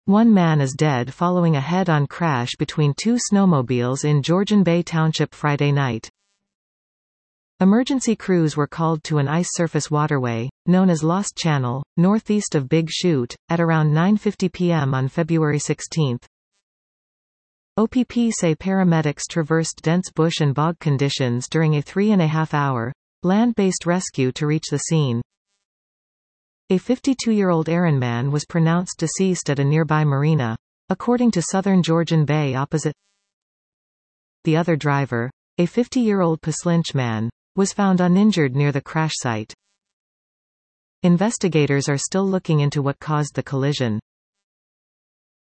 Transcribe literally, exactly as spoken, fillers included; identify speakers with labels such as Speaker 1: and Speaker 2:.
Speaker 1: One man is dead following a head-on crash between two snowmobiles in Georgian Bay Township Friday night. Emergency crews were called to an ice surface waterway, known as Lost Channel, northeast of Big Chute, at around nine fifty p m on February sixteenth. O P P say paramedics traversed dense bush and bog conditions during a three and a half hour, land-based rescue to reach the scene. A fifty-two-year-old errandman was pronounced deceased at a nearby marina, according to Southern Georgian Bay opposite. The other driver, a fifty-year-old Paslinch man, was found uninjured near the crash site. Investigators are still looking into what caused the collision.